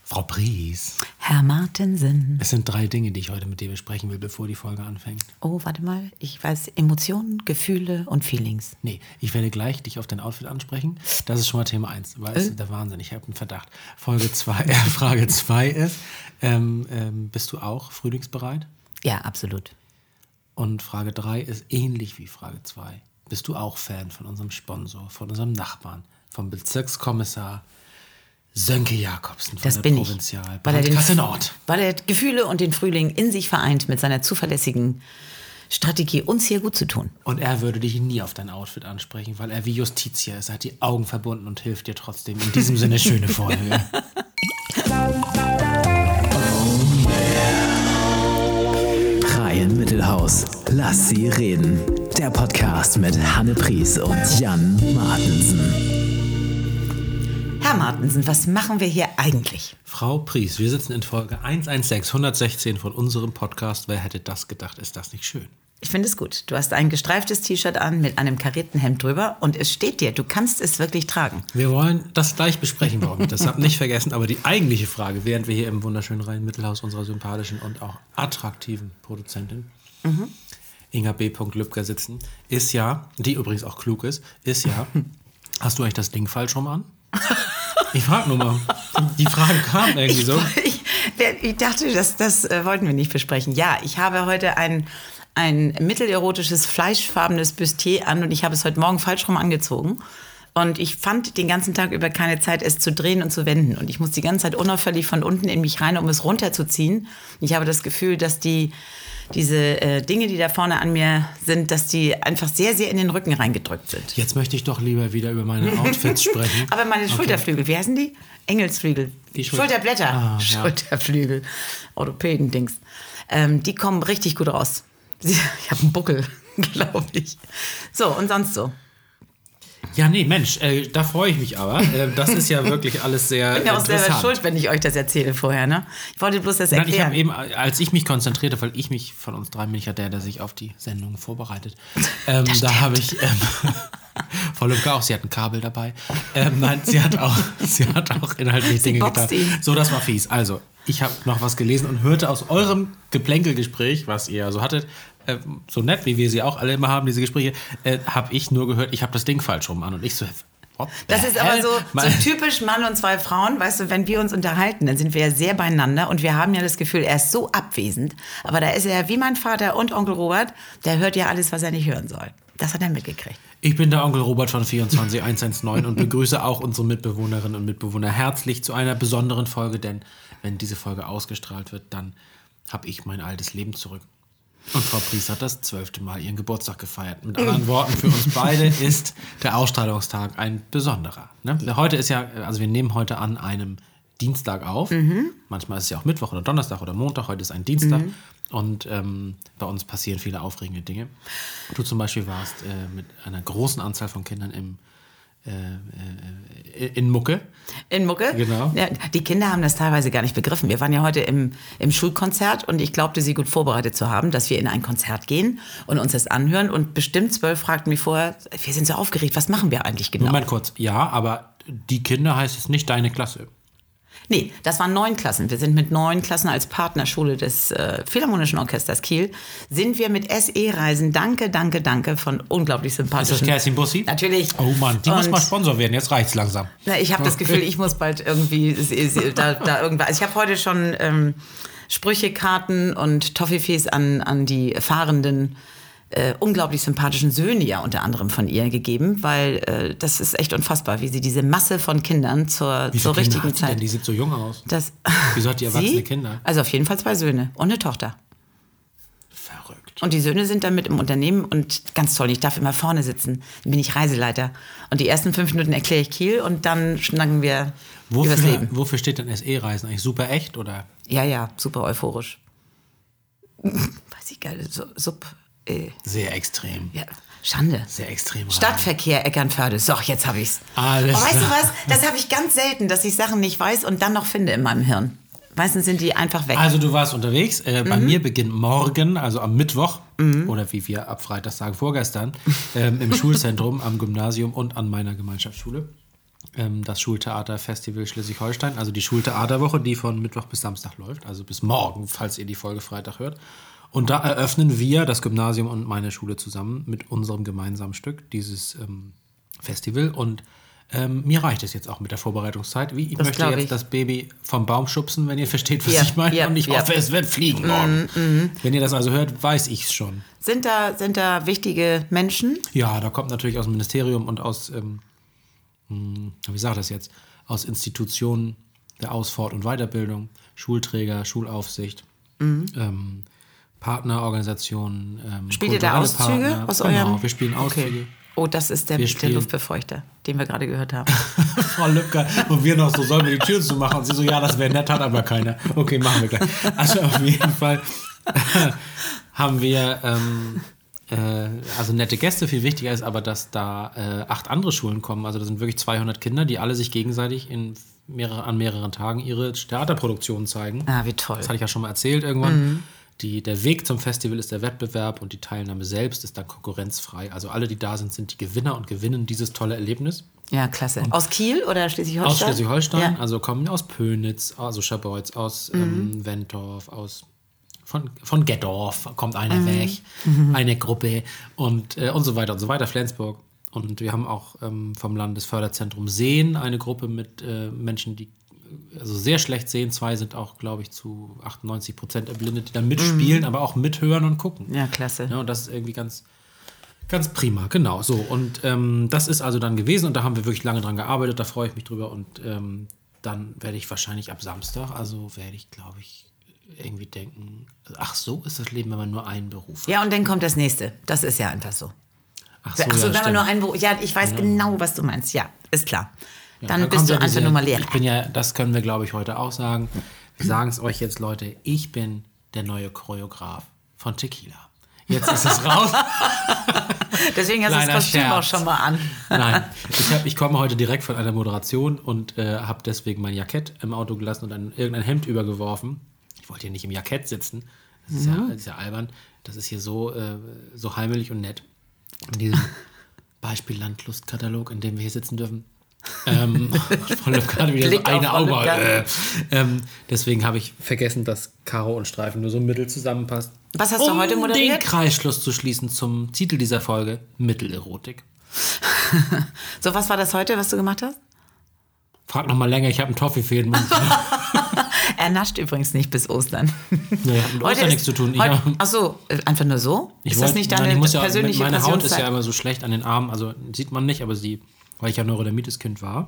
Frau Pries. Herr Martensen. Es sind 3 Dinge, die ich heute mit dir besprechen will, bevor die Folge anfängt. Oh, warte mal. Ich weiß Emotionen, Gefühle und Feelings. Nee, ich werde gleich dich auf dein Outfit ansprechen. Das ist schon mal Thema 1. Weißt du, der Wahnsinn, ich habe einen Verdacht. Frage 2 ist, bist du auch frühlingsbereit? Ja, absolut. Und Frage 3 ist ähnlich wie Frage 2. Bist du auch Fan von unserem Sponsor, von unserem Nachbarn, vom Bezirkskommissar Sönke Jakobsen von das der bin Provinzial ich. Weil er Gefühle und den Frühling in sich vereint mit seiner zuverlässigen Strategie, uns hier gut zu tun. Und er würde dich nie auf dein Outfit ansprechen, weil er wie Justitia ist. Er hat die Augen verbunden und hilft dir trotzdem. In diesem Sinne, schöne Folge. Reihen Mittelhaus. Lass sie reden. Der Podcast mit Hanne Pries und Jan Martensen. Herr Martensen, was machen wir hier eigentlich? Frau Pries, wir sitzen in Folge 116 von unserem Podcast. Wer hätte das gedacht? Ist das nicht schön? Ich finde es gut. Du hast ein gestreiftes T-Shirt an mit einem karierten Hemd drüber und es steht dir. Du kannst es wirklich tragen. Wir wollen das gleich besprechen, warum ich das habe. Nicht vergessen, aber die eigentliche Frage, während wir hier im wunderschönen Reihen Mittelhaus unserer sympathischen und auch attraktiven Produzentin Inga B. Lübcker sitzen, ist ja, die übrigens auch klug ist ja, hast du eigentlich das Ding falsch rum an? Ich frage nur mal. Die Frage kam irgendwie so. Ich dachte, das wollten wir nicht besprechen. Ja, ich habe heute ein mittelerotisches, fleischfarbenes Bustier an und ich habe es heute Morgen falsch rum angezogen. Und ich fand den ganzen Tag über keine Zeit, es zu drehen und zu wenden. Und ich muss die ganze Zeit unauffällig von unten in mich rein, um es runterzuziehen. Ich habe das Gefühl, dass diese Dinge, die da vorne an mir sind, dass die einfach sehr, sehr in den Rücken reingedrückt sind. Jetzt möchte ich doch lieber wieder über meine Outfits sprechen. Aber meine Schulterflügel, wie heißen die? Engelsflügel. Schulterblätter. Ah, ja. Schulterflügel. Orthopäden-Dings. Die kommen richtig gut raus. Ich habe einen Buckel, glaube ich. So, und sonst so. Ja, nee, Mensch, da freue ich mich aber. Das ist ja wirklich alles sehr Ich bin ja auch interessant. selber schuld, wenn ich euch das erzähle vorher, ne? Ich wollte bloß das Nein, erklären. ich habe eben, als ich mich konzentrierte, weil ich mich von uns 3 bin ich ja der sich auf die Sendung vorbereitet. Da habe ich Frau Lübcker auch, sie hat ein Kabel dabei. Nein, sie hat auch inhaltlich Dinge getan. So, das war fies. Also, ich habe noch was gelesen und hörte aus eurem Geplänkelgespräch, was ihr so hattet, so nett, wie wir sie auch alle immer haben, diese Gespräche, habe ich nur gehört, ich habe das Ding falsch rum an. Und ich so, das ist aber so typisch Mann und 2 Frauen. Weißt du, wenn wir uns unterhalten, dann sind wir ja sehr beieinander und wir haben ja das Gefühl, er ist so abwesend. Aber da ist er ja wie mein Vater und Onkel Robert, der hört ja alles, was er nicht hören soll. Das hat er mitgekriegt. Ich bin der Onkel Robert von 24119 und begrüße auch unsere Mitbewohnerinnen und Mitbewohner herzlich zu einer besonderen Folge, denn wenn diese Folge ausgestrahlt wird, dann habe ich mein altes Leben zurück. Und Frau Pries hat das 12. Mal ihren Geburtstag gefeiert. Mit anderen Worten, für uns beide ist der Ausstrahlungstag ein besonderer. Ne? Heute ist ja, also wir nehmen heute an einem Dienstag auf. Manchmal ist es ja auch Mittwoch oder Donnerstag oder Montag. Heute ist ein Dienstag. Und bei uns passieren viele aufregende Dinge. Du zum Beispiel warst mit einer großen Anzahl von Kindern in Mucke. In Mucke? Genau. Ja, die Kinder haben das teilweise gar nicht begriffen. Wir waren ja heute im Schulkonzert und ich glaubte, sie gut vorbereitet zu haben, dass wir in ein Konzert gehen und uns das anhören. Und bestimmt 12 fragten mich vorher, wir sind so aufgeregt, was machen wir eigentlich genau? Moment kurz, ja, aber die Kinder heißt es nicht deine Klasse. Nee, das waren 9 Klassen. Wir sind mit 9 Klassen als Partnerschule des Philharmonischen Orchesters Kiel, sind wir mit SE-Reisen, danke, von unglaublich sympathischen... Ist das Kerstin Bussi? Natürlich. Oh Mann, die muss mal Sponsor werden, jetzt reicht's langsam. Na, ich habe das Gefühl, ich muss bald irgendwie da irgendwas... Also ich habe heute schon Sprüchekarten und Toffifees an die fahrenden... unglaublich sympathischen Söhne ja unter anderem von ihr gegeben, weil das ist echt unfassbar, wie sie diese Masse von Kindern zur richtigen Zeit... Denn die sieht so jung aus. Wieso hat die erwachsene sie? Kinder? Also auf jeden Fall 2 Söhne und eine Tochter. Verrückt. Und die Söhne sind dann mit im Unternehmen und ganz toll, ich darf immer vorne sitzen, dann bin ich Reiseleiter. Und die ersten 5 Minuten erkläre ich Kiel und dann schnacken wir übers Leben. Wofür steht denn SE-Reisen eigentlich? Super echt, oder? Ja, super euphorisch. Weiß ich gar nicht, Sehr extrem. Ja, Schande. Sehr extrem. Stadtverkehr Eckernförde. So, jetzt habe ich's. Alles weißt du klar. was? Das habe ich ganz selten, dass ich Sachen nicht weiß und dann noch finde in meinem Hirn. Meistens sind die einfach weg. Also du warst unterwegs. Bei mir beginnt morgen, also am Mittwoch, oder wie wir ab Freitag sagen, vorgestern, im Schulzentrum, am Gymnasium und an meiner Gemeinschaftsschule. das Schultheaterfestival Schleswig-Holstein, also die Schultheaterwoche, die von Mittwoch bis Samstag läuft, also bis morgen, falls ihr die Folge Freitag hört. Und da eröffnen wir, das Gymnasium und meine Schule zusammen, mit unserem gemeinsamen Stück, dieses Festival. Und mir reicht es jetzt auch mit der Vorbereitungszeit. Ich möchte jetzt das Baby vom Baum schubsen, wenn ihr versteht, was ich meine. Und ich hoffe, es wird fliegen morgen. Wenn ihr das also hört, weiß ich es schon. Sind da wichtige Menschen? Ja, da kommt natürlich aus dem Ministerium und aus, wie sage ich das jetzt, aus Institutionen der Ausfort- und Weiterbildung, Schulträger, Schulaufsicht, Partnerorganisationen. Spielt ihr da Auszüge aus eurem? Genau, wir spielen Auszüge. Okay. Oh, das ist der Luftbefeuchter, den wir gerade gehört haben. Frau Lübcker, und wir noch so, sollen wir die Tür zumachen? Und sie so, ja, das wäre nett, hat aber keiner. Okay, machen wir gleich. Also auf jeden Fall haben wir also nette Gäste. Viel wichtiger ist aber, dass da 8 andere Schulen kommen. Also da sind wirklich 200 Kinder, die alle sich gegenseitig an mehreren Tagen ihre Theaterproduktionen zeigen. Ah, wie toll. Das hatte ich ja schon mal erzählt irgendwann. Der Weg zum Festival ist der Wettbewerb und die Teilnahme selbst ist dann konkurrenzfrei. Also alle, die da sind, sind die Gewinner und gewinnen dieses tolle Erlebnis. Ja, klasse. Aus Kiel oder Schleswig-Holstein? Aus Schleswig-Holstein, ja. Also kommen aus Pönitz, also Schabeutz, aus Wentorf, von Gettorf kommt einer weg, eine Gruppe und so weiter und so weiter, Flensburg. Und wir haben auch vom Landesförderzentrum Sehen eine Gruppe mit Menschen, die also sehr schlecht sehen. 2 sind auch, glaube ich, zu 98% erblindet, die dann mitspielen, aber auch mithören und gucken. Ja, klasse. Ja, und das ist irgendwie ganz, ganz prima, genau. So, und das ist also dann gewesen und da haben wir wirklich lange dran gearbeitet, da freue ich mich drüber und dann werde ich wahrscheinlich ab Samstag, glaube ich, irgendwie denken, ach so ist das Leben, wenn man nur einen Beruf hat. Ja, und dann kommt das nächste. Das ist ja einfach so. Ach so, wenn man nur einen Beruf... Ja, ich weiß genau, was du meinst. Ja, ist klar. Ja, dann bist du einfach nur mal Lehrer. Das können wir, glaube ich, heute auch sagen. Wir sagen es euch jetzt, Leute, ich bin der neue Choreograf von Tequila. Jetzt ist es raus. Deswegen hast du das Kostüm auch schon mal an. Nein, ich komme heute direkt von einer Moderation und habe deswegen mein Jackett im Auto gelassen und irgendein Hemd übergeworfen. Ich wollte hier nicht im Jackett sitzen. Das ist ja albern. Das ist hier so heimelig und nett. In diesem Beispiel Landlustkatalog, in dem wir hier sitzen dürfen. Frau Lübcker hatte wieder so eine Auge. Deswegen habe ich vergessen, dass Karo und Streifen nur so mittel zusammenpasst. Was hast du heute moderiert? Um den Kreisschluss zu schließen zum Titel dieser Folge, Mittelerotik. So, was war das heute, was du gemacht hast? Frag noch mal länger, ich habe einen Toffifee im Mund. Er nascht übrigens nicht bis Ostern. Naja, mit Ostern nichts zu tun. Ach so, einfach nur so? Ist das nicht deine persönliche Meine Haut ist ja immer so schlecht an den Armen, also sieht man nicht, aber weil ich ja Neurodermitis-Kind war,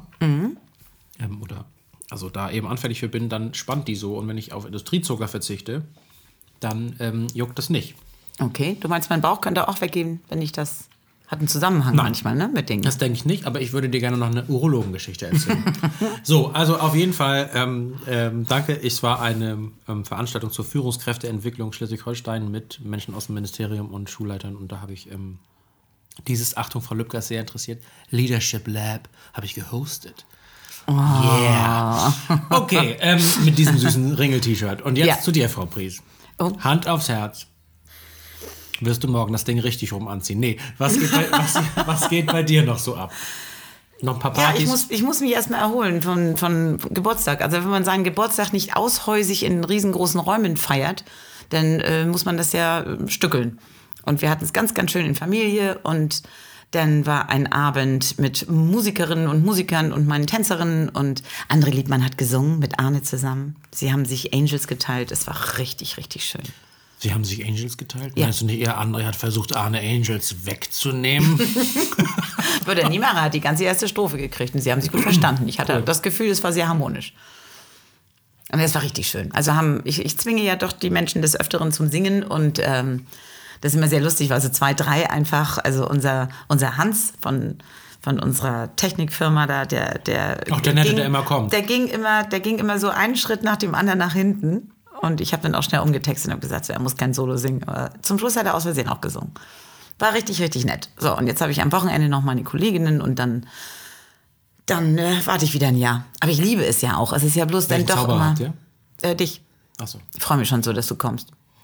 also da eben anfällig für bin, dann spannt die so. Und wenn ich auf Industriezucker verzichte, dann juckt das nicht. Okay, du meinst, mein Bauch könnte auch weggehen, wenn ich das... Hat einen Zusammenhang manchmal, ne, mit Dingen. Das denke ich nicht, aber ich würde dir gerne noch eine Urologengeschichte erzählen. So, also auf jeden Fall, danke. Es war eine Veranstaltung zur Führungskräfteentwicklung Schleswig-Holstein mit Menschen aus dem Ministerium und Schulleitern. Und da habe ich dieses, Achtung, Frau Lübcker, sehr interessiert, Leadership Lab, habe ich gehostet. Oh. Yeah. Okay, mit diesem süßen Ringel-T-Shirt. Und jetzt zu dir, Frau Pries. Oh. Hand aufs Herz. Wirst du morgen das Ding richtig rum anziehen? Nee, was geht bei dir noch so ab? Noch ein paar Partys? Ja, ich muss mich erstmal erholen von Geburtstag. Also wenn man seinen Geburtstag nicht aushäusig in riesengroßen Räumen feiert, dann muss man das ja stückeln. Und wir hatten es ganz, ganz schön in Familie und dann war ein Abend mit Musikerinnen und Musikern und meinen Tänzerinnen und André Liebmann hat gesungen mit Arne zusammen. Sie haben sich Angels geteilt. Es war richtig, richtig schön. Sie haben sich Angels geteilt? Ja. Meinst du nicht eher, André hat versucht, Arne Angels wegzunehmen? Würde nie machen, hat die ganze erste Strophe gekriegt und sie haben sich gut verstanden. Ich hatte das Gefühl, es war sehr harmonisch. Und es war richtig schön. Also ich zwinge ja doch die Menschen des Öfteren zum Singen und das ist immer sehr lustig, weil so 2, 3 einfach, also unser Hans von unserer Technikfirma da, der Nette, der immer kommt. Der ging immer so einen Schritt nach dem anderen nach hinten. Und ich habe dann auch schnell umgetextet und gesagt, so, er muss kein Solo singen. Aber zum Schluss hat er aus Versehen auch gesungen. War richtig, richtig nett. So, und jetzt habe ich am Wochenende noch meine Kolleginnen und dann warte ich wieder ein Jahr. Aber ich liebe es ja auch. Es ist ja bloß dann doch Zauberer immer... habt ihr? Dich. Ach so. Ich freue mich schon so, dass du kommst.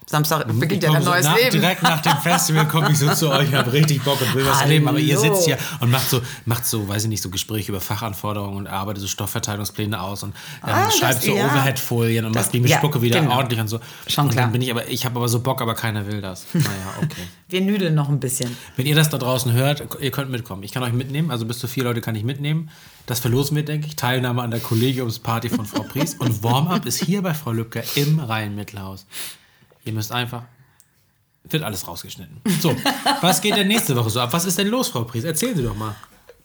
Samstag beginnt ja ein neues Leben. Direkt nach dem Festival komme ich so zu euch, habe richtig Bock und will was erleben. Aber ihr sitzt hier und macht so, weiß ich nicht, so Gespräche über Fachanforderungen und arbeitet so Stoffverteilungspläne aus und schreibt so Overhead-Folien und macht die Spucke wieder ordentlich und so. Schon klar. Und dann ich habe aber so Bock, aber keiner will das. Naja, okay. Wir nüdeln noch ein bisschen. Wenn ihr das da draußen hört, ihr könnt mitkommen. Ich kann euch mitnehmen, also bis zu 4 Leute kann ich mitnehmen. Das verlosen wir, denke ich. Teilnahme an der Kollegiumsparty von Frau Pries. Und Warm-up ist hier bei Frau Lübcker im Rhein-Mittelhaus. Ihr müsst einfach... Wird alles rausgeschnitten. So, was geht denn nächste Woche so ab? Was ist denn los, Frau Pries? Erzählen Sie doch mal.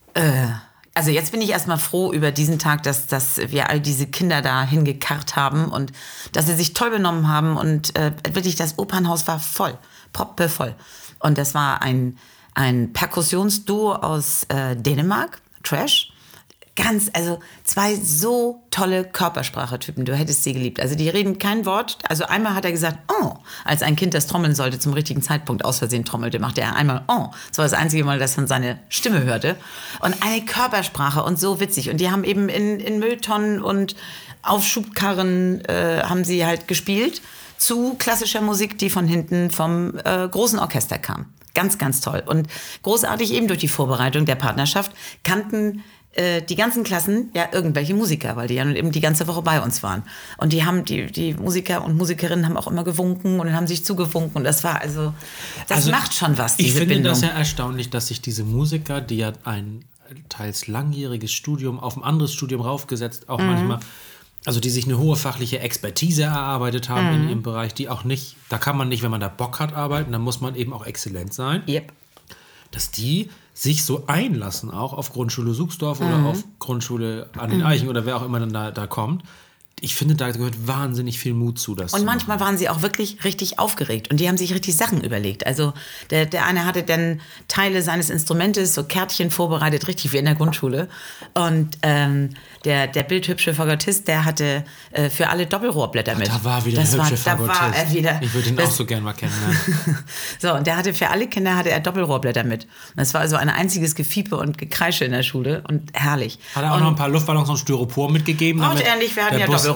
Also jetzt bin ich erstmal froh über diesen Tag, dass wir all diese Kinder da hingekarrt haben und dass sie sich toll benommen haben. Und wirklich, das Opernhaus war voll, proppevoll. Und das war ein Perkussionsduo aus Dänemark, Trash. Also 2 so tolle Körpersprachetypen, du hättest sie geliebt. Also die reden kein Wort. Also einmal hat er gesagt, oh, als ein Kind, das trommeln sollte, zum richtigen Zeitpunkt aus Versehen trommelte, machte er einmal, oh. Das war das einzige Mal, dass man seine Stimme hörte. Und eine Körpersprache und so witzig. Und die haben eben in Mülltonnen und Aufschubkarren haben sie halt gespielt zu klassischer Musik, die von hinten vom großen Orchester kam. Ganz, ganz toll. Und großartig eben durch die Vorbereitung der Partnerschaft kannten die ganzen Klassen ja irgendwelche Musiker, weil die ja nun eben die ganze Woche bei uns waren. Und die Musiker und Musikerinnen haben auch immer gewunken und haben sich zugewunken. Und das war das macht schon was, diese Bindung. Ich finde das ja erstaunlich, dass sich diese Musiker, die ja ein teils langjähriges Studium auf ein anderes Studium raufgesetzt, auch manchmal, also die sich eine hohe fachliche Expertise erarbeitet haben in ihrem Bereich, die auch nicht, da kann man nicht, wenn man da Bock hat, arbeiten, dann muss man eben auch exzellent sein. Yep. Dass die sich so einlassen, auch auf Grundschule Suchsdorf oder auf Grundschule an den Eichen oder wer auch immer dann da kommt. Ich finde, da gehört wahnsinnig viel Mut zu. Das und manchmal waren sie auch wirklich richtig aufgeregt und die haben sich richtig Sachen überlegt. Also der eine hatte dann Teile seines Instrumentes, so Kärtchen vorbereitet, richtig wie in der Grundschule. Und der bildhübsche Fagottist, der hatte für alle Doppelrohrblätter mit. Da war wieder der hübsche Fagottist. Ich würde ihn auch so gerne mal kennenlernen. So, und der hatte für alle Kinder Doppelrohrblätter mit. Und das war also ein einziges Gefiepe und Gekreische in der Schule und herrlich. Hat er auch noch ein paar Luftballons und Styropor mitgegeben? Und ehrlich, wir hatten ja Doppelrohrblätter.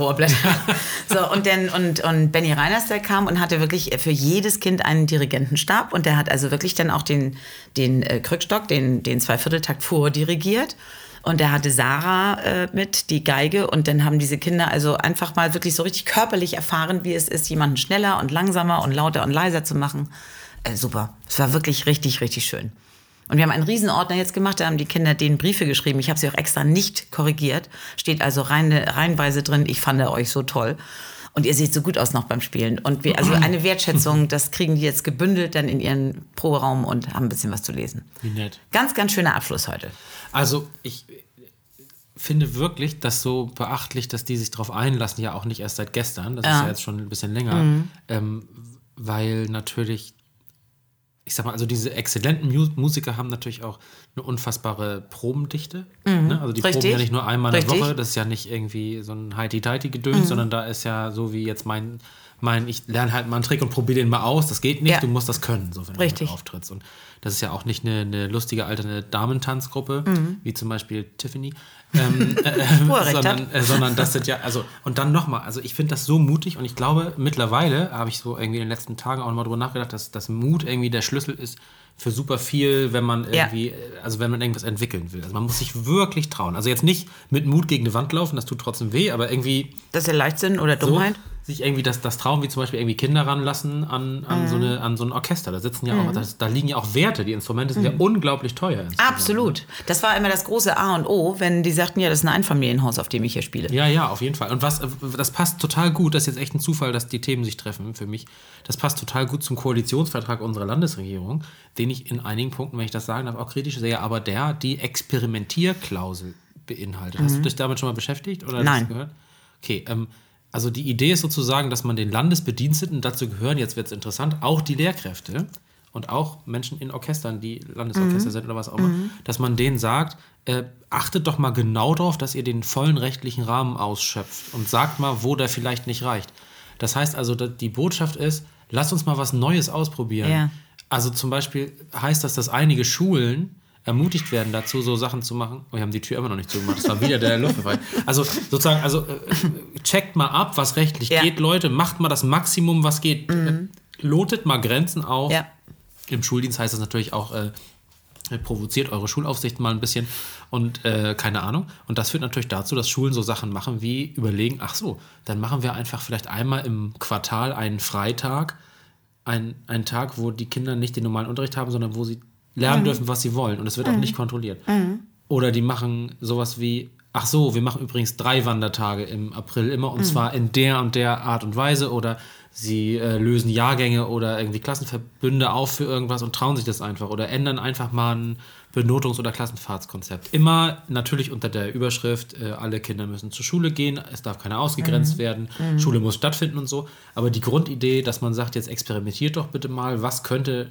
So, und Benny Reiners, der kam und hatte wirklich für jedes Kind einen Dirigentenstab und der hat also wirklich dann auch den Krückstock, den 2/4-Takt vordirigiert. Und der hatte Sarah mit, die Geige. Und dann haben diese Kinder also einfach mal wirklich so richtig körperlich erfahren, wie es ist, jemanden schneller und langsamer und lauter und leiser zu machen. Super. Es war wirklich richtig, richtig schön. Und wir haben einen Riesenordner jetzt gemacht, da haben die Kinder denen Briefe geschrieben. Ich habe sie auch extra nicht korrigiert. Steht also reihenweise drin, ich fand euch so toll. Und ihr seht so gut aus noch beim Spielen. Und also eine Wertschätzung, das kriegen die jetzt gebündelt dann in ihren Proberaum und haben ein bisschen was zu lesen. Wie nett. Ganz, ganz schöner Abschluss heute. Also ich finde wirklich das so beachtlich, dass die sich darauf einlassen, ja auch nicht erst seit gestern, das ist ja jetzt schon ein bisschen länger, weil natürlich, ich sag mal, also diese exzellenten Musiker haben natürlich auch eine unfassbare Probendichte. Ne? Also die proben ja nicht nur einmal in der Woche, das ist ja nicht irgendwie so ein Heiti-Teiti-Gedöns, sondern da ist ja so wie jetzt ich lerne halt mal einen Trick und probiere den mal aus, das geht nicht, du musst das können, so wenn du auftrittst. Und das ist ja auch nicht eine lustige alterne Damentanzgruppe, wie zum Beispiel Tiffany, sondern das sind ja, also, und dann nochmal, also ich finde das so mutig und ich glaube, mittlerweile habe ich so irgendwie in den letzten Tagen auch nochmal drüber nachgedacht, dass Mut irgendwie der Schlüssel ist für super viel, wenn man irgendwie, also wenn man irgendwas entwickeln will. Also man muss sich wirklich trauen. Also jetzt nicht mit Mut gegen eine Wand laufen, das tut trotzdem weh, aber irgendwie... Das ist ja Leichtsinn oder Dummheit. Sich irgendwie das trauen, wie zum Beispiel irgendwie Kinder ranlassen an so ein Orchester. Da sitzen ja auch, da liegen ja auch Werte. Die Instrumente sind ja unglaublich teuer. Absolut. Das war immer das große A und O, wenn die sagten, ja, das ist ein Einfamilienhaus, auf dem ich hier spiele. Ja, auf jeden Fall. Und das passt total gut, das ist jetzt echt ein Zufall, dass die Themen sich treffen für mich. Das passt total gut zum Koalitionsvertrag unserer Landesregierung, den ich in einigen Punkten, wenn ich das sagen darf, auch kritisch sehe, aber der die Experimentierklausel beinhaltet. Hast du dich damit schon mal beschäftigt? Oder Nein. Das gehört? Okay, also die Idee ist sozusagen, dass man den Landesbediensteten, dazu gehören, jetzt wird es interessant, auch die Lehrkräfte und auch Menschen in Orchestern, die Landesorchester sind oder was auch immer, dass man denen sagt, achtet doch mal genau darauf, dass ihr den vollen rechtlichen Rahmen ausschöpft und sagt mal, wo der vielleicht nicht reicht. Das heißt also, die Botschaft ist, lasst uns mal was Neues ausprobieren. Ja. Also zum Beispiel heißt das, dass einige Schulen ermutigt werden dazu, so Sachen zu machen. Oh, wir haben die Tür immer noch nicht zugemacht. Das war wieder der Luftbefall. Also sozusagen, checkt mal ab, was rechtlich geht, Leute. Macht mal das Maximum, was geht. Lotet mal Grenzen auf. Ja. Im Schuldienst heißt das natürlich auch, provoziert eure Schulaufsicht mal ein bisschen und keine Ahnung. Und das führt natürlich dazu, dass Schulen so Sachen machen wie überlegen, ach so, dann machen wir einfach vielleicht einmal im Quartal einen Freitag, einen Tag, wo die Kinder nicht den normalen Unterricht haben, sondern wo sie lernen dürfen, was sie wollen. Und es wird auch nicht kontrolliert. Oder die machen sowas wie, ach so, wir machen übrigens 3 Wandertage im April immer und zwar in der und der Art und Weise oder sie lösen Jahrgänge oder irgendwie Klassenverbünde auf für irgendwas und trauen sich das einfach oder ändern einfach mal ein Benotungs- oder Klassenfahrtskonzept. Immer natürlich unter der Überschrift, alle Kinder müssen zur Schule gehen, es darf keiner ausgegrenzt werden, Schule muss stattfinden und so. Aber die Grundidee, dass man sagt, jetzt experimentiert doch bitte mal, was könntet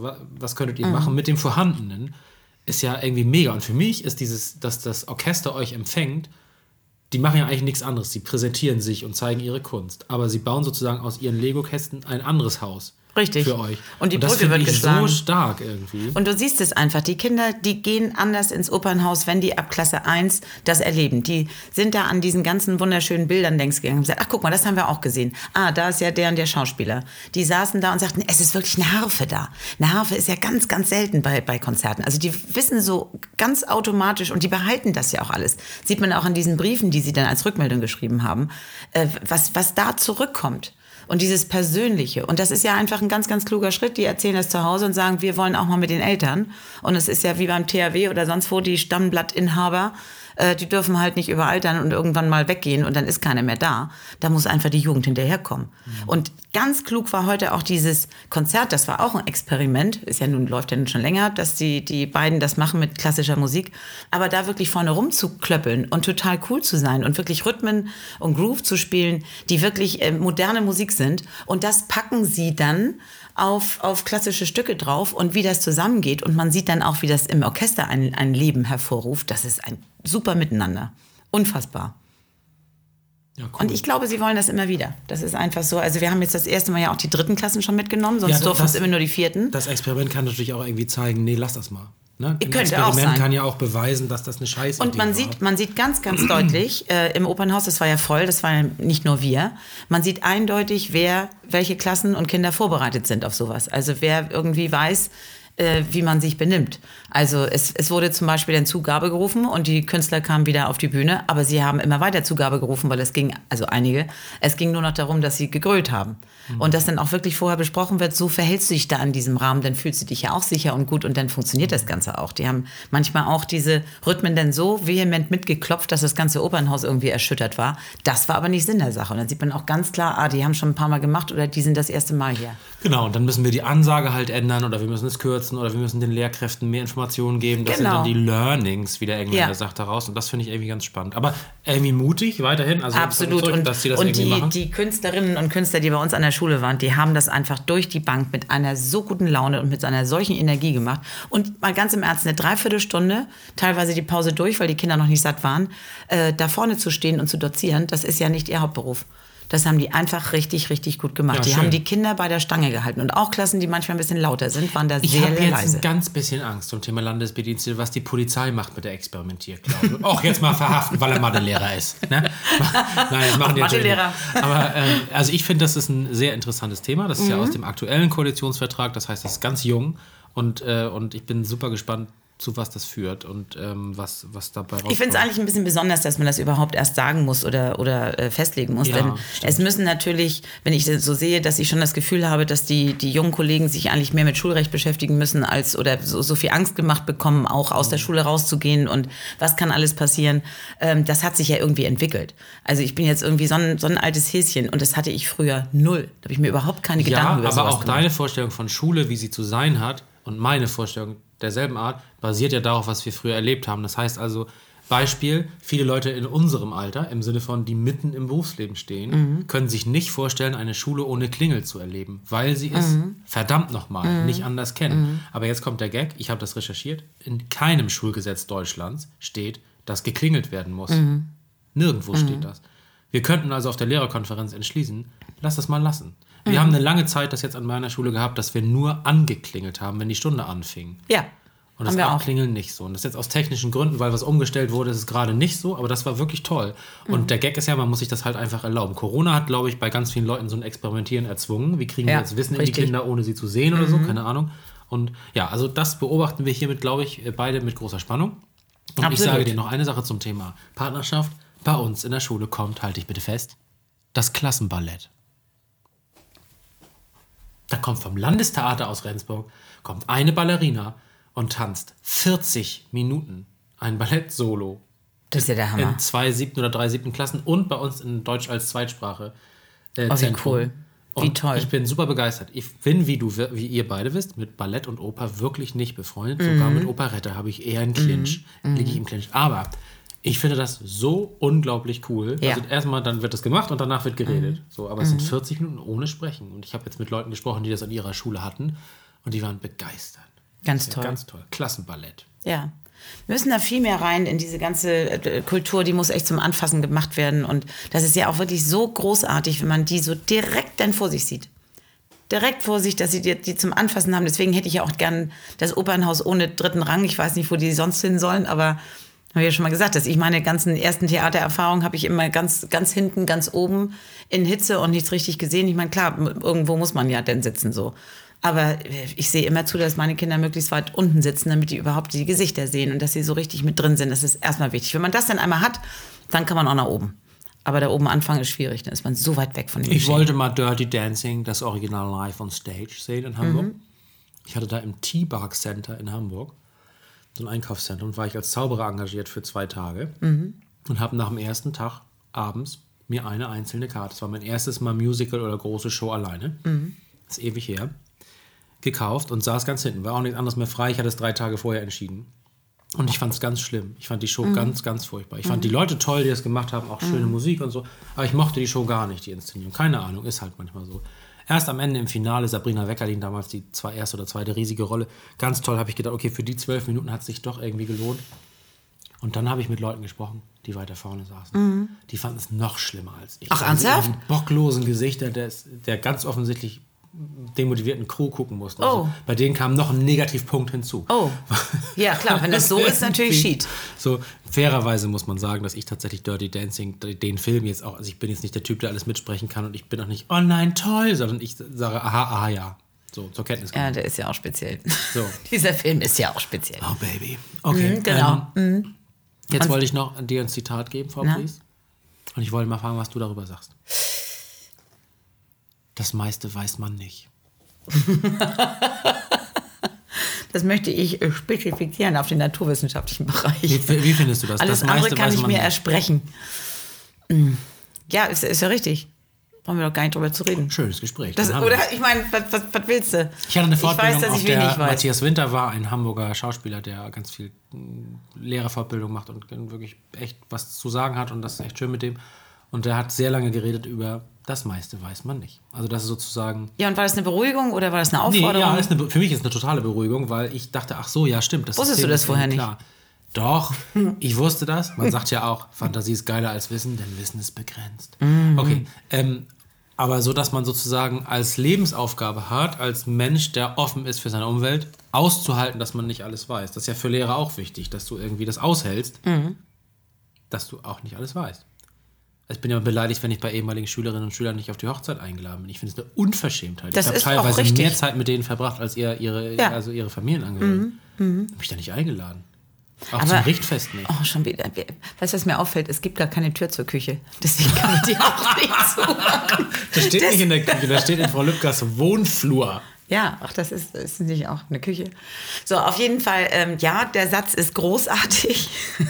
ihr machen mit dem Vorhandenen, ist ja irgendwie mega. Und für mich ist dass das Orchester euch empfängt, die machen ja eigentlich nichts anderes. Sie präsentieren sich und zeigen ihre Kunst. Aber sie bauen sozusagen aus ihren Lego-Kästen ein anderes Haus. Richtig. Für euch. Und die Brücke wird geschlagen. So stark irgendwie. Und du siehst es einfach. Die Kinder, die gehen anders ins Opernhaus, wenn die ab Klasse 1 das erleben. Die sind da an diesen ganzen wunderschönen Bildern längs gegangen und gesagt, ach guck mal, das haben wir auch gesehen. Ah, da ist ja der und der Schauspieler. Die saßen da und sagten, es ist wirklich eine Harfe da. Eine Harfe ist ja ganz, ganz selten bei Konzerten. Also die wissen so ganz automatisch und die behalten das ja auch alles. Sieht man auch an diesen Briefen, die sie dann als Rückmeldung geschrieben haben, was da zurückkommt. Und dieses Persönliche. Und das ist ja einfach ein ganz, ganz kluger Schritt. Die erzählen das zu Hause und sagen, wir wollen auch mal mit den Eltern. Und es ist ja wie beim THW oder sonst wo, die Stammblattinhaber, die dürfen halt nicht überaltern und irgendwann mal weggehen und dann ist keiner mehr da. Da muss einfach die Jugend hinterherkommen. Und ganz klug war heute auch dieses Konzert, das war auch ein Experiment, läuft ja nun schon länger, dass die beiden das machen mit klassischer Musik, aber da wirklich vorne rumzuklöppeln und total cool zu sein und wirklich Rhythmen und Groove zu spielen, die wirklich moderne Musik sind und das packen sie dann auf klassische Stücke drauf und wie das zusammengeht. Und man sieht dann auch, wie das im Orchester ein Leben hervorruft. Das ist ein super Miteinander. Unfassbar. Ja, cool. Und ich glaube, sie wollen das immer wieder. Das ist einfach so. Also wir haben jetzt das erste Mal ja auch die 3. Klassen schon mitgenommen, sonst durften es immer nur die 4. Das Experiment kann natürlich auch irgendwie zeigen, nee, lass das mal. Ne? Ein Experiment kann ja auch beweisen, dass das eine Scheiße ist. Und man sieht ganz, ganz deutlich, im Opernhaus, das war ja voll, das waren ja nicht nur wir, man sieht eindeutig, welche Klassen und Kinder vorbereitet sind auf sowas. Also wer irgendwie weiß, wie man sich benimmt. Also es wurde zum Beispiel dann Zugabe gerufen und die Künstler kamen wieder auf die Bühne, aber sie haben immer weiter Zugabe gerufen, weil es ging nur noch darum, dass sie gegrölt haben. Und dass dann auch wirklich vorher besprochen wird, so verhältst du dich da in diesem Rahmen, dann fühlst du dich ja auch sicher und gut und dann funktioniert das Ganze auch. Die haben manchmal auch diese Rhythmen dann so vehement mitgeklopft, dass das ganze Opernhaus irgendwie erschüttert war. Das war aber nicht Sinn der Sache. Und dann sieht man auch ganz klar, die haben schon ein paar Mal gemacht oder die sind das erste Mal hier. Genau, und dann müssen wir die Ansage halt ändern oder wir müssen es kürzen oder wir müssen den Lehrkräften mehr Informationen geben. Das sind dann die Learnings, wie der Engländer sagt, daraus. Und das finde ich irgendwie ganz spannend. Aber irgendwie mutig weiterhin. Also absolut. Dass sie das und irgendwie machen. Die Künstlerinnen und Künstler, die bei uns an der Schule waren, die haben das einfach durch die Bank mit einer so guten Laune und mit so einer solchen Energie gemacht. Und mal ganz im Ernst, eine Dreiviertelstunde, teilweise die Pause durch, weil die Kinder noch nicht satt waren, da vorne zu stehen und zu dozieren, das ist ja nicht ihr Hauptberuf. Das haben die einfach richtig, richtig gut gemacht. Ja, die haben die Kinder bei der Stange gehalten. Und auch Klassen, die manchmal ein bisschen lauter sind, waren da sehr leise. Ich habe jetzt ein ganz bisschen Angst zum Thema Landesbedienstete, was die Polizei macht mit der Experimentierklausel. Auch jetzt mal verhaften, weil er Mathelehrer ist. Ne? Nein, das machen die Mathelehrer. Aber also ich finde, das ist ein sehr interessantes Thema. Das ist ja aus dem aktuellen Koalitionsvertrag. Das heißt, das ist ganz jung. Und ich bin super gespannt, zu was das führt und was dabei rauskommt. Ich finde es eigentlich ein bisschen besonders, dass man das überhaupt erst sagen muss oder festlegen muss. Ja, denn es müssen natürlich, wenn ich so sehe, dass ich schon das Gefühl habe, dass die jungen Kollegen sich eigentlich mehr mit Schulrecht beschäftigen müssen oder so viel Angst gemacht bekommen, auch aus der Schule rauszugehen und was kann alles passieren. Das hat sich ja irgendwie entwickelt. Also ich bin jetzt irgendwie so ein altes Häschen und das hatte ich früher null. Da habe ich mir überhaupt keine Gedanken über sowas aber auch gemacht. Deine Vorstellung von Schule, wie sie zu sein hat und meine Vorstellung derselben Art, basiert ja darauf, was wir früher erlebt haben. Das heißt also, Beispiel, viele Leute in unserem Alter, im Sinne von, die mitten im Berufsleben stehen, können sich nicht vorstellen, eine Schule ohne Klingel zu erleben, weil sie es verdammt nochmal nicht anders kennen. Aber jetzt kommt der Gag, ich habe das recherchiert, in keinem Schulgesetz Deutschlands steht, dass geklingelt werden muss. Nirgendwo steht das. Wir könnten also auf der Lehrerkonferenz entschließen, lass das mal lassen. Wir haben eine lange Zeit das jetzt an meiner Schule gehabt, dass wir nur angeklingelt haben, wenn die Stunde anfing. Ja. Und das Abklingeln nicht so. Und das ist jetzt aus technischen Gründen, weil was umgestellt wurde, ist es gerade nicht so. Aber das war wirklich toll. Und der Gag ist ja, man muss sich das halt einfach erlauben. Corona hat, glaube ich, bei ganz vielen Leuten so ein Experimentieren erzwungen. Wie kriegen wir jetzt Wissen in die Kinder, ohne sie zu sehen oder so? Keine Ahnung. Und ja, also das beobachten wir hiermit, glaube ich, beide mit großer Spannung. Und Absolut. Ich sage dir noch eine Sache zum Thema Partnerschaft. Bei uns in der Schule kommt, halte ich bitte fest, das Klassenballett. Da kommt vom Landestheater aus Rendsburg, kommt eine Ballerina und tanzt 40 Minuten ein Ballett-Solo. Das ist ja der Hammer. In 2 7. oder 3 7. Klassen und bei uns in Deutsch als Zweitsprache. Wie cool. Wie toll. Ich bin super begeistert. Ich bin, wie ihr beide wisst, mit Ballett und Oper wirklich nicht befreundet. Sogar mit Operette habe ich eher einen Clinch. Liege ich im Clinch. Aber ich finde das so unglaublich cool. Ja. Also erstmal, dann wird das gemacht und danach wird geredet. So, aber es sind 40 Minuten ohne Sprechen. Und ich habe jetzt mit Leuten gesprochen, die das an ihrer Schule hatten. Und die waren begeistert. Ganz toll. Ganz toll. Klassenballett. Ja. Wir müssen da viel mehr rein in diese ganze Kultur, die muss echt zum Anfassen gemacht werden. Und das ist ja auch wirklich so großartig, wenn man die so direkt dann vor sich sieht. Direkt vor sich, dass sie die zum Anfassen haben. Deswegen hätte ich ja auch gern das Opernhaus ohne 3. Rang. Ich weiß nicht, wo die sonst hin sollen, aber habe ich ja schon mal gesagt, dass ich meine ganzen ersten Theatererfahrungen habe ich immer ganz, ganz hinten, ganz oben in Hitze und nichts richtig gesehen. Ich meine, klar, irgendwo muss man ja dann sitzen so. Aber ich sehe immer zu, dass meine Kinder möglichst weit unten sitzen, damit die überhaupt die Gesichter sehen und dass sie so richtig mit drin sind. Das ist erstmal wichtig. Wenn man das dann einmal hat, dann kann man auch nach oben. Aber da oben anfangen ist schwierig, dann ist man so weit weg von dem Ich wollte mal Dirty Dancing, das Original live on stage sehen in Hamburg. Ich hatte da im T-Bark Center in Hamburg, so ein Einkaufszentrum, war ich als Zauberer engagiert für 2 Tage und habe nach dem ersten Tag abends mir eine einzelne Karte, das war mein erstes Mal Musical oder große Show alleine, das ist ewig her, gekauft und saß ganz hinten. War auch nichts anderes mehr frei. Ich hatte es 3 Tage vorher entschieden. Und ich fand es ganz schlimm. Ich fand die Show ganz, ganz furchtbar. Ich fand die Leute toll, die das gemacht haben, auch schöne Musik und so. Aber ich mochte die Show gar nicht, die Inszenierung. Keine Ahnung, ist halt manchmal so. Erst am Ende im Finale, Sabrina Weckerlin, damals die erste oder zweite riesige Rolle. Ganz toll, habe ich gedacht, okay, für die 12 Minuten hat es sich doch irgendwie gelohnt. Und dann habe ich mit Leuten gesprochen, die weiter vorne saßen. Die fanden es noch schlimmer als ich. Ach, ernsthaft? Einen bocklosen Gesichter, der ganz offensichtlich demotivierten Crew gucken mussten. Also bei denen kam noch ein Negativpunkt hinzu. Oh, ja klar, wenn das so ist, natürlich Schied. So, fairerweise muss man sagen, dass ich tatsächlich Dirty Dancing, den Film jetzt auch, also ich bin jetzt nicht der Typ, der alles mitsprechen kann und ich bin auch nicht, oh nein, toll, sondern ich sage, aha, ja. So, zur Kenntnis genommen. Ja, der ist ja auch speziell. So. Dieser Film ist ja auch speziell. Oh, Baby. Okay. Genau. Jetzt wollte ich noch dir ein Zitat geben, Frau Pries. Und ich wollte mal fragen, was du darüber sagst. Das meiste weiß man nicht. Das möchte ich spezifizieren auf den naturwissenschaftlichen Bereich. Wie findest du das? Alles das andere kann ich mir nicht. ersprechen. Ja, ist ja richtig. Brauchen wir doch gar nicht drüber zu reden. Schönes Gespräch. Oder ich meine, was willst du? Ich hatte eine Fortbildung, auf der Matthias Winter war, ein Hamburger Schauspieler, der ganz viel Lehrerfortbildung macht und wirklich echt was zu sagen hat und das ist echt schön mit dem. Und der hat sehr lange geredet über das meiste weiß man nicht. Also das ist sozusagen... Ja, und war das eine Beruhigung oder war das eine Aufforderung? Nee, für mich ist es eine totale Beruhigung, weil ich dachte, ach so, ja stimmt. Wusstest du das vorher nicht? Klar. Doch, ich wusste das. Man sagt ja auch, Fantasie ist geiler als Wissen, denn Wissen ist begrenzt. Okay, aber so, dass man sozusagen als Lebensaufgabe hat, als Mensch, der offen ist für seine Umwelt, auszuhalten, dass man nicht alles weiß. Das ist ja für Lehrer auch wichtig, dass du irgendwie das aushältst, dass du auch nicht alles weißt. Ich bin ja beleidigt, wenn ich bei ehemaligen Schülerinnen und Schülern nicht auf die Hochzeit eingeladen bin. Ich finde es eine Unverschämtheit. Ich habe teilweise mehr Zeit mit denen verbracht, als ihre Familienangehörigen. Habe ich da nicht eingeladen. Auch zum Richtfest nicht. Oh, schon wieder. Weißt du, was mir auffällt? Es gibt gar keine Tür zur Küche. Deswegen kann ich die auch nicht zumachen. Das steht nicht in der Küche, das steht in Frau Lübkers Wohnflur. Ja, ach, das ist nicht auch eine Küche. So, auf jeden Fall, ja, der Satz ist großartig.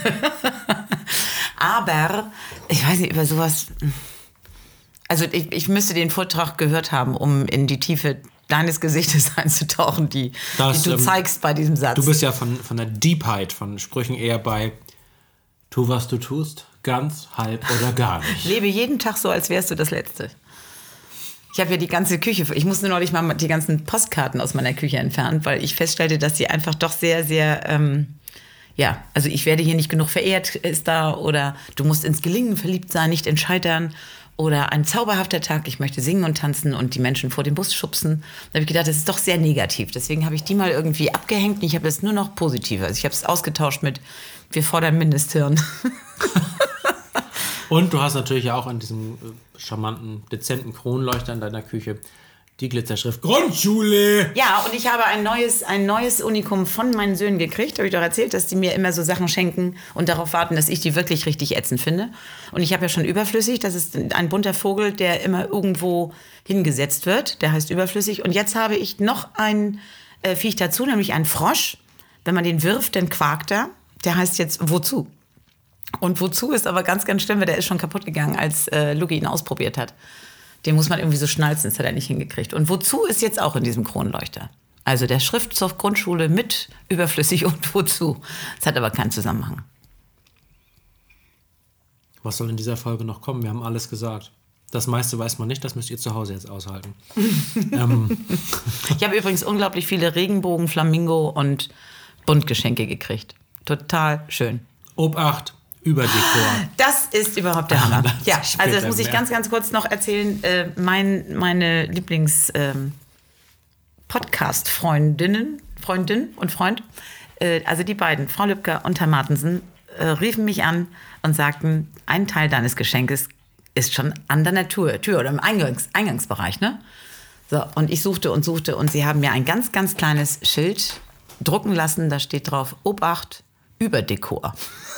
Aber, ich weiß nicht, über sowas... Also ich müsste den Vortrag gehört haben, um in die Tiefe deines Gesichtes einzutauchen, die du zeigst bei diesem Satz. Du bist ja von der Deepheit von Sprüchen eher bei tu, was du tust, ganz, halb oder gar nicht. Lebe jeden Tag so, als wärst du das Letzte. Ich habe ja die ganze Küche, ich musste neulich mal die ganzen Postkarten aus meiner Küche entfernen, weil ich feststellte, dass sie einfach doch sehr, sehr, ja, also ich werde hier nicht genug verehrt, ist da, oder du musst ins Gelingen verliebt sein, nicht in Scheitern, oder ein zauberhafter Tag, ich möchte singen und tanzen und die Menschen vor den Bus schubsen. Da habe ich gedacht, das ist doch sehr negativ. Deswegen habe ich die mal irgendwie abgehängt und ich habe jetzt nur noch positive. Also ich habe es ausgetauscht mit, wir fordern Mindesthirn. Und du hast natürlich auch an diesem charmanten, dezenten Kronleuchter in deiner Küche die Glitzerschrift Grundschule. Ja, und ich habe ein neues Unikum von meinen Söhnen gekriegt. Habe ich doch erzählt, dass die mir immer so Sachen schenken und darauf warten, dass ich die wirklich richtig ätzend finde. Und ich habe ja schon Überflüssig. Das ist ein bunter Vogel, der immer irgendwo hingesetzt wird. Der heißt Überflüssig. Und jetzt habe ich noch ein Viech dazu, nämlich einen Frosch. Wenn man den wirft, dann quakt er. Der heißt jetzt Wozu. Und Wozu ist aber ganz, ganz schlimm, weil der ist schon kaputt gegangen, als Luki ihn ausprobiert hat. Den muss man irgendwie so schnalzen, das hat er nicht hingekriegt. Und Wozu ist jetzt auch in diesem Kronleuchter. Also der Schriftzug Grundschule mit Überflüssig und Wozu. Das hat aber keinen Zusammenhang. Was soll in dieser Folge noch kommen? Wir haben alles gesagt. Das meiste weiß man nicht, das müsst ihr zu Hause jetzt aushalten. Ich habe übrigens unglaublich viele Regenbogen, Flamingo und Buntgeschenke gekriegt. Total schön. Obacht, Überdekor. Das ist überhaupt der Hammer. Ja, also das muss ich mehr. ganz, ganz kurz noch erzählen. Meine Lieblings-Podcast-Freundin und Freund, also die beiden, Frau Lübcker und Herr Martensen, riefen mich an und sagten, ein Teil deines Geschenkes ist schon an deiner Tür oder im Eingangsbereich, ne? So, und ich suchte und sie haben mir ein ganz, ganz kleines Schild drucken lassen, da steht drauf, Obacht, Überdekor.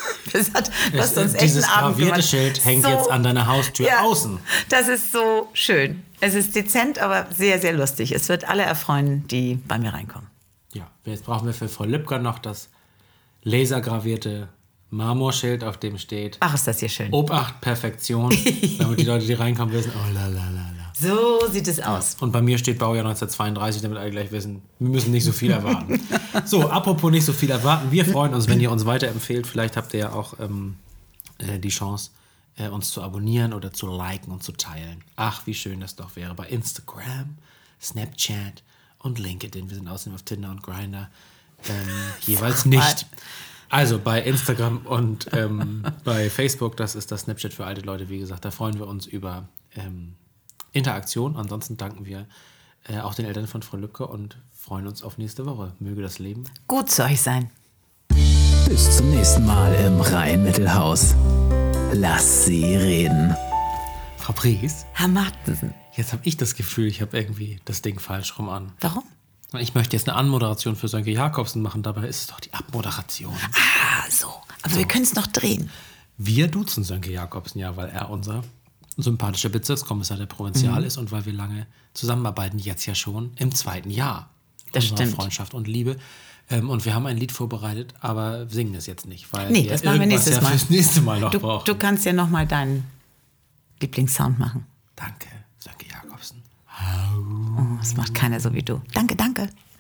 Das uns echt Dieses einen Abend gravierte gemacht. Schild hängt So, jetzt an deiner Haustür außen. Das ist so schön. Es ist dezent, aber sehr, sehr lustig. Es wird alle erfreuen, die bei mir reinkommen. Ja, jetzt brauchen wir für Frau Lübcker noch das lasergravierte Marmorschild, auf dem steht Ach, ist das hier schön. Obacht, Perfektion, damit die Leute, die reinkommen, wissen, oh la la la la. So sieht es aus. Und bei mir steht Baujahr 1932, damit alle gleich wissen, wir müssen nicht so viel erwarten. So, apropos nicht so viel erwarten, wir freuen uns, wenn ihr uns weiterempfehlt. Vielleicht habt ihr ja auch die Chance, uns zu abonnieren oder zu liken und zu teilen. Ach, wie schön das doch wäre. Bei Instagram, Snapchat und LinkedIn. Wir sind außerdem auf Tinder und Grindr. Jeweils nicht. Also bei Instagram und bei Facebook, das ist das Snapchat für alte Leute, wie gesagt. Da freuen wir uns über Interaktion. Ansonsten danken wir auch den Eltern von Frau Lübcker und freuen uns auf nächste Woche. Möge das Leben Gut zu euch sein. Bis zum nächsten Mal im Rhein-Mittelhaus. Lass sie reden. Frau Pries, Herr Martensen. jetzt habe ich das Gefühl, ich habe irgendwie das Ding falsch rum an. Warum? Ich möchte jetzt eine Anmoderation für Sönke Jakobsen machen, dabei ist es doch die Abmoderation. Ah, so. Aber wir können es noch drehen. Wir duzen Sönke Jakobsen ja, weil er unser sympathischer Bezirkskommissar der Provinzial ist und weil wir lange zusammenarbeiten, jetzt ja schon im 2. Jahr Das unserer stimmt. Freundschaft und Liebe. Und wir haben ein Lied vorbereitet, aber singen es jetzt nicht, weil Nee, das machen wir irgendwas nächstes Mal. fürs nächste Mal noch Du brauchen. kannst ja noch mal deinen Lieblingssound machen. Danke, Sönke Jakobsen. Oh, das macht keiner so wie du. Danke, danke.